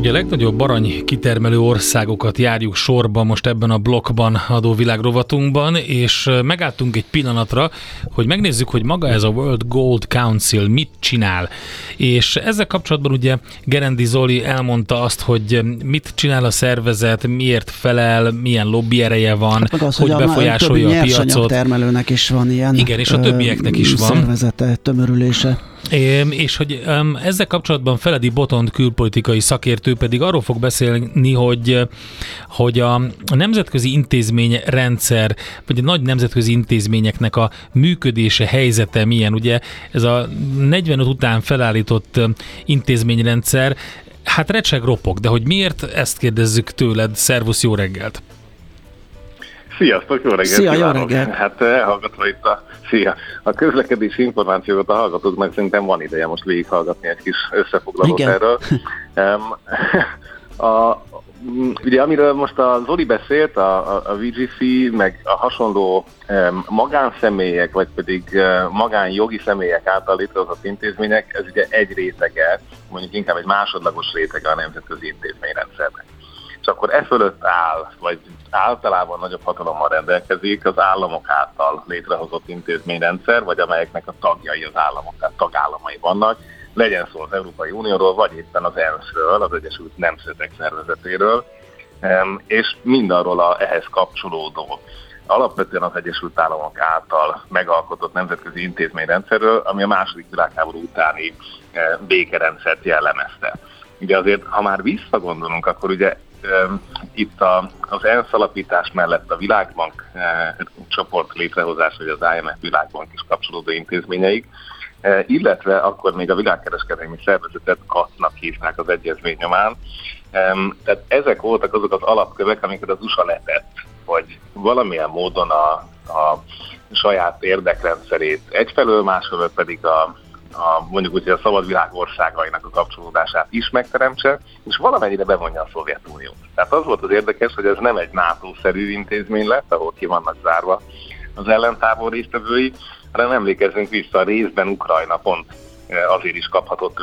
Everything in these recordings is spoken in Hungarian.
Ugye a legnagyobb arany kitermelő országokat járjuk sorba most ebben a blokkban adó világrovatunkban, és megálltunk egy pillanatra, hogy megnézzük, hogy maga ez a World Gold Council mit csinál. És ezzel kapcsolatban ugye Gerendi Zoli elmondta azt, hogy mit csinál a szervezet, miért felel, milyen lobby ereje van, az, hogy befolyásolja a piacot. Termelőnek is van ilyen. Igen, és a többieknek is van. Szervezete, tömörülése. És hogy ezzel kapcsolatban Feledi Botond külpolitikai szakértő pedig arról fog beszélni, hogy a nemzetközi intézményrendszer, vagy a nagy nemzetközi intézményeknek a működése, helyzete milyen. Ugye ez a 45 után felállított intézményrendszer, hát recseg ropog, de hogy miért, ezt kérdezzük tőled. Szervusz, jó reggelt! Sziasztok, jó reggelt! Szia, jó reggelt! Hát elhallgatva itt a közlekedési információkat a hallgatóknak szerintem van ideje most végighallgatni egy kis összefoglalót erről. Ugye amiről most a Zoli beszélt, a VGC, meg a hasonló magánszemélyek, vagy pedig magánjogi személyek által létrehozott intézmények, ez ugye egy rétege, mondjuk inkább egy másodlagos rétege a nemzetközi intézményrendszernek. És akkor e fölött áll, vagy általában nagyobb hatalommal rendelkezik az államok által létrehozott intézményrendszer, vagy amelyeknek a tagjai az államok, tehát tagállamai vannak, legyen szó az Európai Unióról, vagy éppen az ENSZ-ről, az Egyesült Nemzetek Szervezetéről, és mindarról ehhez kapcsolódó, alapvetően az Egyesült Államok által megalkotott nemzetközi intézményrendszerről, ami a II. Világháború utáni békerendszert jellemezte. Ugye azért, ha már visszagondolunk, akkor ugye itt az ENSZ alapítás mellett a Világbank csoport létrehozás, vagy az IMF Világbank is kapcsolódó intézményeik, illetve akkor még a Világkereskedelmi Szervezetet GATT-nak hívták az egyezmény nyomán. Tehát ezek voltak azok az alapkövek, amiket az USA letett, hogy valamilyen módon a saját érdekrendszerét egyfelől, másfelől pedig mondjuk úgy, hogy a szabad világ országainak a kapcsolódását is megteremtse, és valamennyire bevonja a Szovjetuniót. Tehát az volt az érdekes, hogy ez nem egy NATO-szerű intézmény lett, ahol ki vannak zárva az ellentábor résztvevői, hanem emlékezzünk vissza, a részben Ukrajna pont azért is kaphatott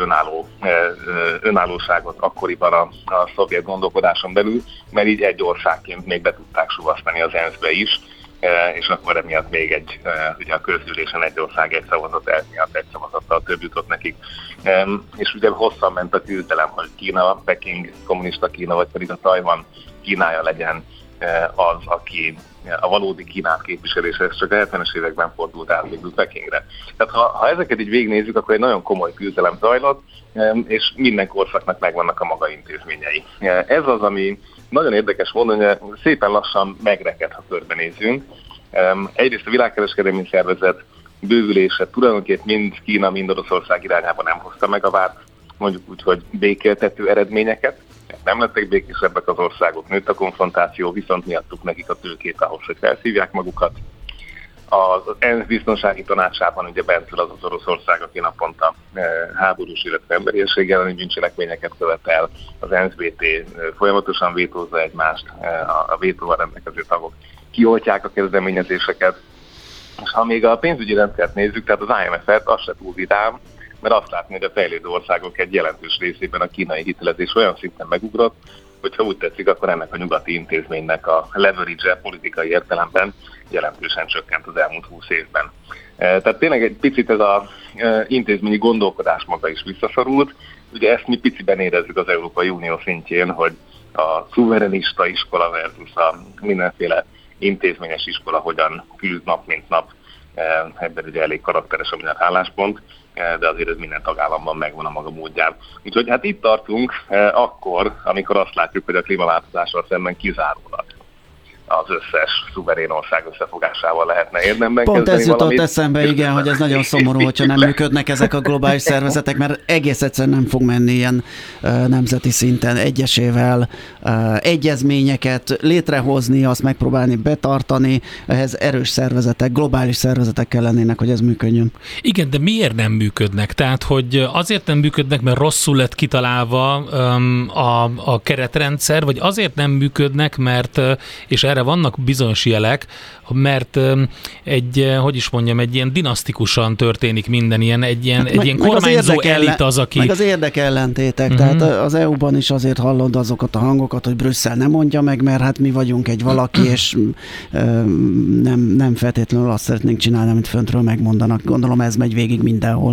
önállóságot akkoriban a szovjet gondolkodáson belül, mert így egy országként még be tudták suvasztani az ENSZ-be is, és akkor emiatt még ugye a közgyűlésen egy ország egy szavazat miatt egy szavazattal több jutott nekik. És ugye hosszan ment a küzdelem, hogy Kína, Peking, kommunista Kína, vagy pedig a Tajvan Kínája legyen az, aki a valódi Kínát képviselése, ez csak a 70-es években fordult át végül Pekingre. Tehát ha ezeket így végignézzük, akkor egy nagyon komoly küzdelem zajlott, és minden korszaknak megvannak a maga intézményei. Ez az, ami nagyon érdekes mondani, hogy szépen lassan megreked, ha körbenézünk. Egyrészt a Világkereskedelmi Szervezet bővülése tulajdonképpen mind Kína, mind Oroszország irányában nem hozta meg a várt, mondjuk úgy, hogy békéltető eredményeket. Nem lettek békésebbek az országok, nőtt a konfrontáció, viszont miattuk nekik a tőkét ahhoz, hogy felszívják magukat. Az ENSZ biztonsági tanácsában ugye bent ül az Oroszország, aki naponta háborús, illetve emberiesség elleni bűncselekményeket követel. Az NSBT folyamatosan vétózza egymást, a vétóval rendelkező tagok kioltják a kezdeményezéseket. És ha még a pénzügyi rendszert nézzük, tehát az IMF-et, az se túl vidám, mert azt látni, hogy a fejlődő országok egy jelentős részében a kínai hitelezés olyan szinten megugrott, hogyha úgy tetszik, akkor ennek a nyugati intézménynek a leverage politikai értelemben jelentősen csökkent az elmúlt 20 évben. Tehát tényleg egy picit ez az intézményi gondolkodás maga is visszaszorult. Ugye ezt mi piciben érezzük az Európai Unió szintjén, hogy a szuverenista iskola versus a mindenféle intézményes iskola hogyan küzd nap mint nap. Ebben ugye elég karakteres a minden álláspont, de azért ez minden tagállamban megvan a maga módján. Úgyhogy hát itt tartunk akkor, amikor azt látjuk, hogy a klímaváltozással szemben kizárólag az összes szuverén ország összefogásával lehetne érdemben pont kezdeni ez jutott valamit. Eszembe, igen, hogy ez nagyon szomorú, hogyha nem működnek ezek a globális szervezetek, mert egész egyszerűen nem fog menni ilyen nemzeti szinten egyesével egyezményeket létrehozni, azt megpróbálni betartani, ehhez erős szervezetek, globális szervezetek kell lennének, hogy ez működjön. Igen, de miért nem működnek? Tehát, hogy azért nem működnek, mert rosszul lett kitalálva a keretrendszer, vagy azért nem működnek, mert, és erre erre vannak bizonyos jelek, mert egy ilyen dinasztikusan történik minden, egy ilyen kormányzó elit az, aki... Meg az érdekellentétek, tehát az EU-ban is azért hallod azokat a hangokat, hogy Brüsszel nem mondja meg, mert hát mi vagyunk egy valaki, és nem feltétlenül azt szeretnénk csinálni, amit föntről megmondanak. Gondolom ez megy végig mindenhol.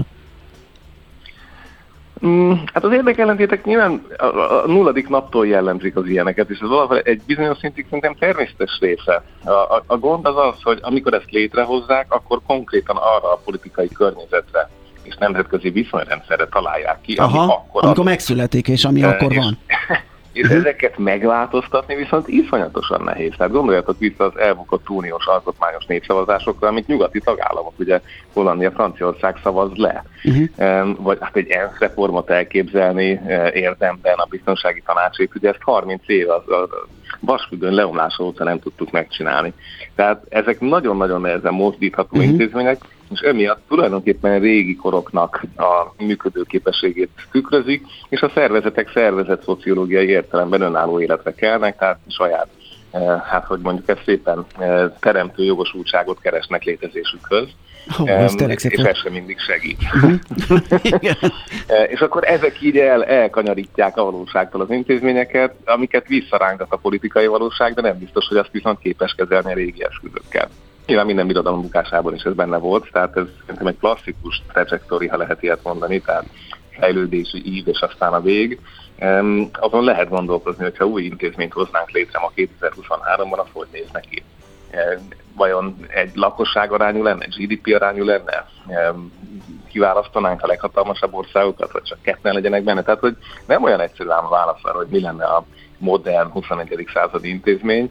Hát az érdekellentétek nyilván a nulladik naptól jellemzik az ilyeneket, és ez valahol egy bizonyos szintig szerintem természetes része. A gond az az, hogy amikor ezt létrehozzák, akkor konkrétan arra a politikai környezetre és nemzetközi viszonyrendszerre találják ki, ami amikor megszületik, és ami akkor van. És ezeket megváltoztatni viszont iszonyatosan nehéz. Tehát gondoljatok vissza az elbukott uniós alkotmányos népszavazásokra, amit nyugati tagállamok, ugye Hollandia, Franciaország szavaz le. Vagy hát egy ENSZ reformot elképzelni érdemben a biztonsági tanácsét, ugye ezt 30 év a vasfüggöny leomlása óta nem tudtuk megcsinálni. Tehát ezek nagyon-nagyon nehezen mozdítható intézmények, és emiatt tulajdonképpen régi koroknak a működőképességét tükrözik, és a szervezetek szociológiai értelemben önálló életre kelnek, tehát saját, hát hogy mondjuk ezt szépen, teremtő jogosultságot keresnek létezésükhöz. És ez sem mindig segít. És akkor ezek így elkanyarítják a valóságtól az intézményeket, amiket visszarángat a politikai valóság, de nem biztos, hogy azt viszont képes kezelni a régi eszközökkel. Nyilván minden birodalom bukásában is ez benne volt, tehát ez szerintem egy klasszikus trajektória, ha lehet ilyet mondani, tehát fejlődési ív és aztán a vég. Azon lehet gondolkozni, hogyha új intézményt hoznánk létre ma 2023-ban, az hogy néz neki. Vajon egy lakosság arányú lenne, egy GDP arányú lenne? Kiválasztanánk a leghatalmasabb országokat, vagy csak ketten legyenek benne? Tehát, hogy nem olyan egyszerű ám a válasz arra, hogy mi lenne a modern 21. századi intézmény.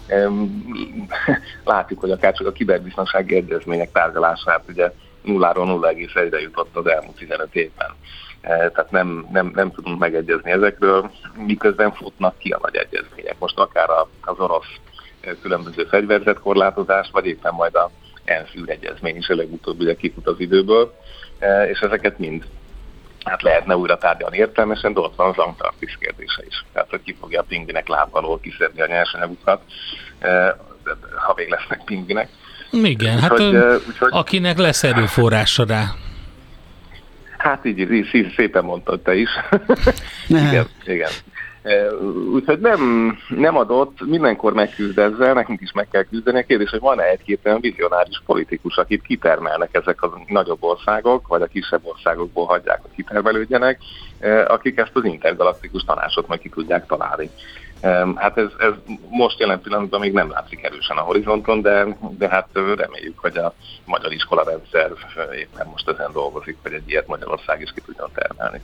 Látjuk, hogy akár csak a kiberbiztonsági egyezmények tárgyalását ugye 0-ról 0,1-re jutott az elmúlt 15 évben. Tehát nem tudunk megegyezni ezekről, miközben futnak ki a nagy egyezmények. Most akár az orosz különböző fegyverzetkorlátozás, vagy éppen majd a ENSZ űregyezmény is legutóbb ugye kifut az időből, és ezeket mind hát lehetne újra tárgyalni értelmesen, de ott van az Antarktisz kérdése is. Tehát, hogy ki fogja a pingvinek láb alól kiszedni a nyersanyagukat, ha még lesznek pingvinek. Igen, hát úgyhogy, akinek lesz erőforrása rá. Hát így szépen mondtad te is. Igen. Úgyhogy nem adott, mindenkor megküzd ezzel, nekünk is meg kell küzdeni. A kérdés, hogy van-e egy-két olyan vizionáris politikus, akit kitermelnek ezek a nagyobb országok, vagy a kisebb országokból hagyják, hogy kitermelődjenek, akik ezt az intergalaktikus tanácsot majd ki tudják találni. Hát ez most jelen pillanatban még nem látszik erősen a horizonton, de hát reméljük, hogy a magyar iskolarendszer éppen most ezen dolgozik, hogy egy ilyet Magyarország is ki tudjon termelni.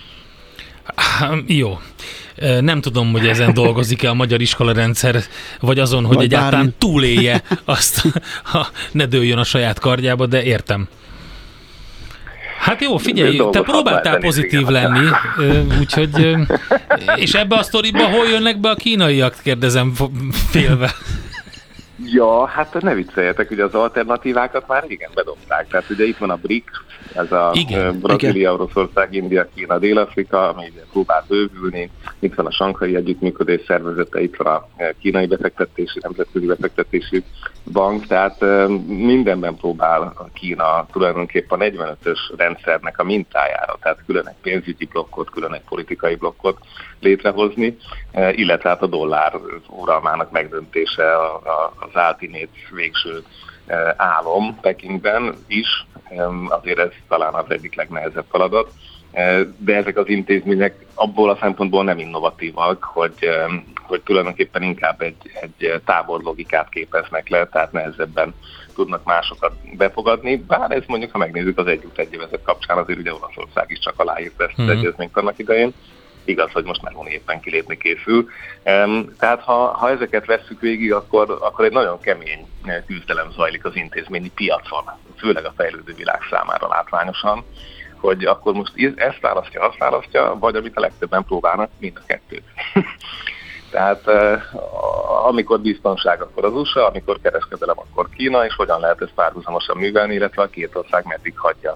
Jó. Nem tudom, hogy ezen dolgozik-e a magyar iskolarendszer, vagy azon, hogy egyáltalán túlélje azt, ha ne dőljön a saját kardjába, de értem. Hát jó, figyelj, te próbáltál pozitív lenni, úgyhogy, és ebbe a sztoriba hol jönnek be a kínaiak, kérdezem félve. Ja, hát ne vicceljetek, ugye az alternatívákat már régen bedobták. Tehát ugye itt van a BRICS, ez a Brazília, Oroszország, India, Kína, Dél-Afrika, ami ugye próbál bővülni. Itt van a Sanghai Együttműködés Szervezete, itt van a Kínai Befektetési, Nemzetközi Befektetési Bank, tehát mindenben próbál a Kína tulajdonképpen a 45-ös rendszernek a mintájára, tehát külön egy pénzügyi blokkot, külön egy politikai blokkot létrehozni, illetve hát a dollár uralmának megdöntése az Altinét végső álom Pekingben is, azért ez talán az egyik legnehezebb feladat, de ezek az intézmények abból a szempontból nem innovatívak, hogy tulajdonképpen inkább egy táborlogikát képeznek le, tehát nehezebben tudnak másokat befogadni, bár ez mondjuk, ha megnézzük az egy kapcsán, azért ugye Olaszország is csak aláírta ezt az egyezményt annak idején. Igaz, hogy most Meloni éppen kilépni készül. Tehát ha ezeket vesszük végig, akkor egy nagyon kemény küzdelem zajlik az intézményi piacon, főleg a fejlődő világ számára látványosan, hogy akkor most ezt választja, azt választja, vagy amit a legtöbben próbálnak, mind a kettőt. Tehát amikor biztonság, akkor az USA, amikor kereskedelem, akkor Kína, és hogyan lehet ezt párhuzamosan művelni, illetve a két ország meddig hagyja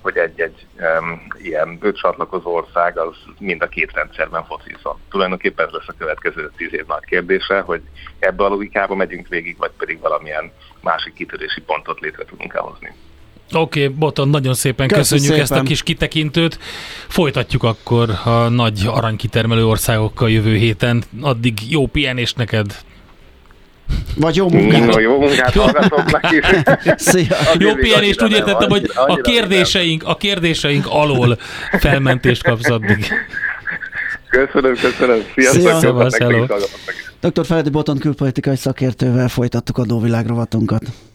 hogy egy ilyen 5 csatlakozó ország az mind a két rendszerben focizzon. Tulajdonképpen ez lesz a következő 10 év nagy kérdése, hogy ebbe a logikába megyünk végig, vagy pedig valamilyen másik kitörési pontot létre tudunk elhozni. Oké, Botond, nagyon szépen köszönjük ezt a kis kitekintőt. Folytatjuk akkor a nagy aranykitermelő országokkal jövő héten. Addig jó pihenést neked! Vagy jó munkát. Jó munkát hallgatóknak is. Szia. Jó pihenést, úgy értettem, hogy a kérdéseink alól felmentést kapsz addig. Köszönöm. Sziasztok. Dr. Feledi Botond külpolitikai szakértővel folytattuk a Adóvilág rovatunkat.